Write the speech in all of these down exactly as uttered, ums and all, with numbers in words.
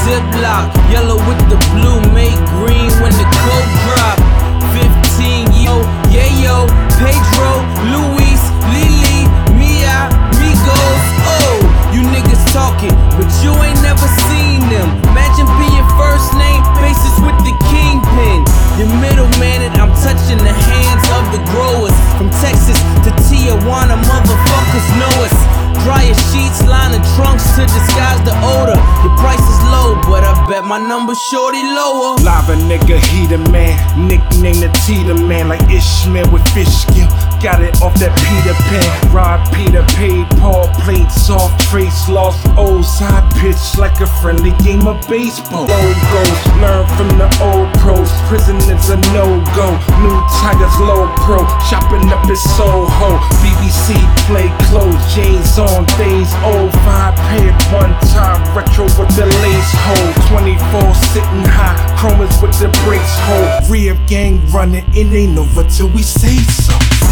Ziploc, yellow with the blue, make green when the cold drop. Fifteen, yo, yeah yo, Pedro, Luis, Lily, Mia, Migos. Oh, you niggas talking, but you ain't never seen them. Imagine being first name basis with the kingpin. Your middleman, and I'm touching the hands of the growers. From Texas to Tijuana, motherfuckers know us. Dryer sheets, liner trunks to disguise the odor. Your price is low, but I bet my number's shorty lower. Lava nigga, he the man. Nickname the Teeter man, like Ishmael with fish skill. Got it off that Peter Pan. Rod Peter paid, Paul played soft, trace lost old side pitch like a friendly game of baseball. Logos, learn from the old pros. Prison is a no-go. New Tigers low pro, chopping up his Soho. B B C play clothes, J's on days old. Five paid one time, retro with the lace hole. twenty-four sitting high, chromas with the brakes hold. Rear gang running, it ain't over till we say so.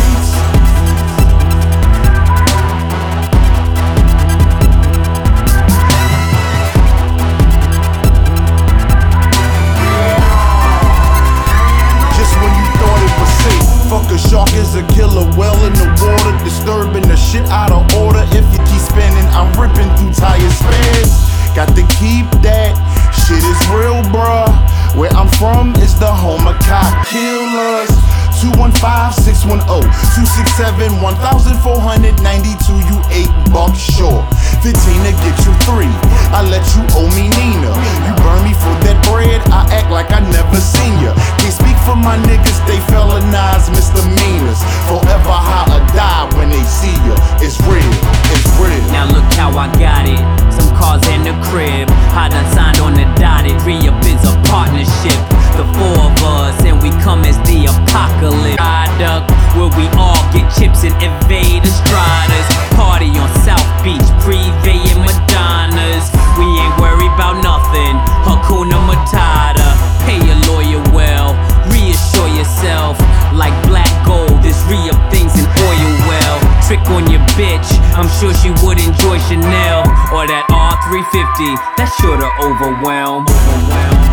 Fuck a shark is a killer well in the water, disturbing the shit out of order. If you keep spinning, I'm ripping through tire spares. Got to keep that, shit is real, bruh. Where I'm from is the home of cop killers. two one five, six one zero, two six seven, one four nine two, you eight bucks short. fifteen to get you three, I let you owe me Nina. You burn me for that bread, I act like I never seen ya. Can't speak for my niggas, they felonize misdemeanors. Forever high or die when they see ya. It's real, it's real. Now look how I got it, some cars in the crib. I done signed on the dotted, re-up is a partnership. The four of us, and we come as the apocalypse. Ride up, where we all get chips and evade the striders. Party on South Beach, Privé and Madonnas. We ain't worried about nothing, Hakuna Matata. Pay your lawyer well, reassure yourself. Like black gold, this re-up things in oil well. Trick on your bitch, I'm sure she would enjoy Chanel. Or that R three fifty, that's sure to overwhelm, overwhelm.